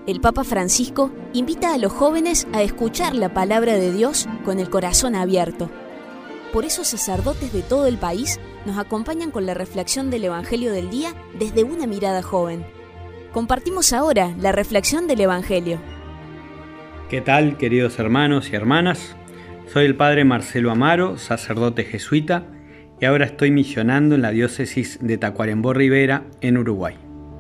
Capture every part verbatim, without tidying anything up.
el Papa Francisco invita a los jóvenes a escuchar la palabra de Dios con el corazón abierto. Por eso sacerdotes de todo el país nos acompañan con la reflexión del Evangelio del día desde una mirada joven. Compartimos ahora la reflexión del Evangelio. ¿Qué tal, queridos hermanos y hermanas? Soy el Padre Marcelo Amaro, sacerdote jesuita, y ahora estoy misionando en la diócesis de Tacuarembó Rivera, en Uruguay.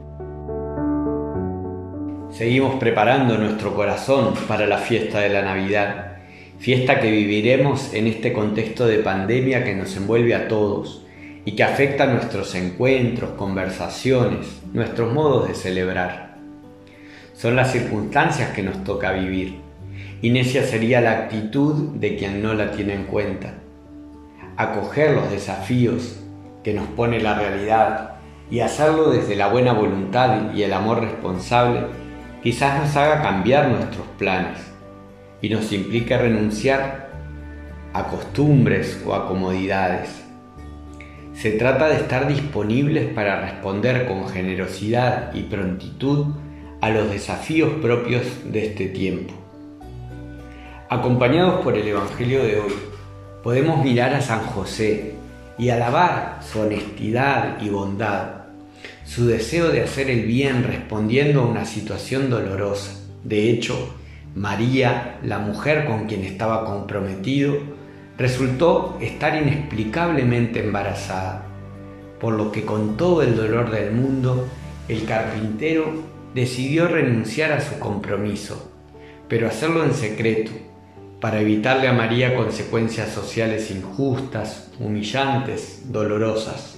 Seguimos preparando nuestro corazón para la fiesta de la Navidad, fiesta que viviremos en este contexto de pandemia que nos envuelve a todos y que afecta nuestros encuentros, conversaciones, nuestros modos de celebrar. Son las circunstancias que nos toca vivir, y necia sería la actitud de quien no la tiene en cuenta. Acoger los desafíos que nos pone la realidad y hacerlo desde la buena voluntad y el amor responsable quizás nos haga cambiar nuestros planes y nos implique renunciar a costumbres o a comodidades. Se trata de estar disponibles para responder con generosidad y prontitud a los desafíos propios de este tiempo. Acompañados por el Evangelio de hoy, podemos mirar a San José y alabar su honestidad y bondad, su deseo de hacer el bien respondiendo a una situación dolorosa. De hecho, María, la mujer con quien estaba comprometido, resultó estar inexplicablemente embarazada, por lo que con todo el dolor del mundo, el carpintero decidió renunciar a su compromiso, pero hacerlo en secreto, para evitarle a María consecuencias sociales injustas, humillantes, dolorosas.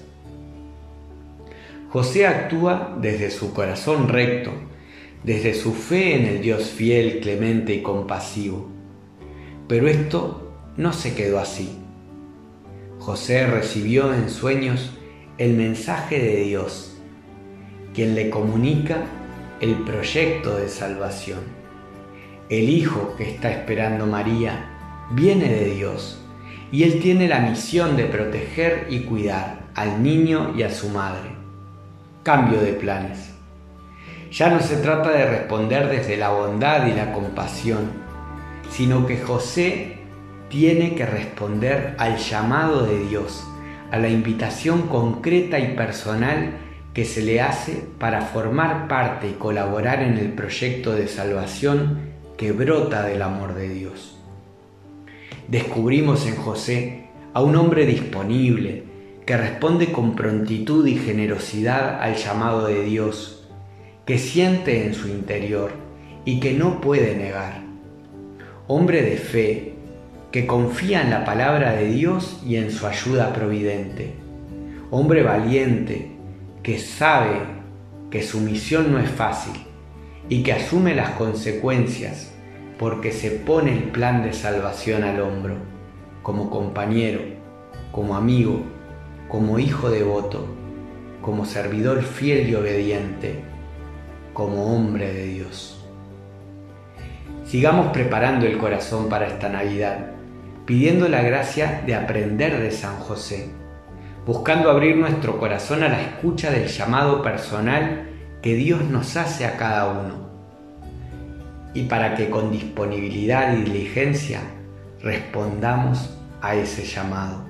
José actúa desde su corazón recto, desde su fe en el Dios fiel, clemente y compasivo. Pero esto no se quedó así. José recibió en sueños el mensaje de Dios, quien le comunica el proyecto de salvación. El hijo que está esperando María viene de Dios y él tiene la misión de proteger y cuidar al niño y a su madre. Cambio de planes. Ya no se trata de responder desde la bondad y la compasión, sino que José tiene que responder al llamado de Dios, a la invitación concreta y personal que se le hace para formar parte y colaborar en el proyecto de salvación que brota del amor de Dios. Descubrimos en José a un hombre disponible, que responde con prontitud y generosidad al llamado de Dios, que siente en su interior y que no puede negar. Hombre de fe, que confía en la palabra de Dios y en su ayuda providente. Hombre valiente, que sabe que su misión no es fácil y que asume las consecuencias porque se pone el plan de salvación al hombro, como compañero, como amigo, como hijo devoto, como servidor fiel y obediente, como hombre de Dios. Sigamos preparando el corazón para esta Navidad, pidiendo la gracia de aprender de San José, buscando abrir nuestro corazón a la escucha del llamado personal que Dios nos hace a cada uno, y para que con disponibilidad y diligencia respondamos a ese llamado.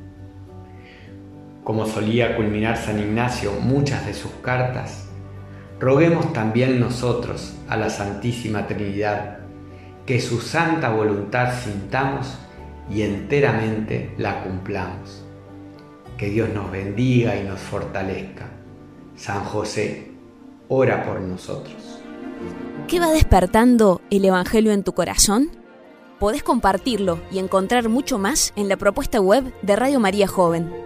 Como solía culminar San Ignacio muchas de sus cartas, roguemos también nosotros a la Santísima Trinidad que su santa voluntad sintamos y enteramente la cumplamos. Que Dios nos bendiga y nos fortalezca. San José, ora por nosotros. ¿Qué va despertando el Evangelio en tu corazón? Podés compartirlo y encontrar mucho más en la propuesta web de Radio María Joven.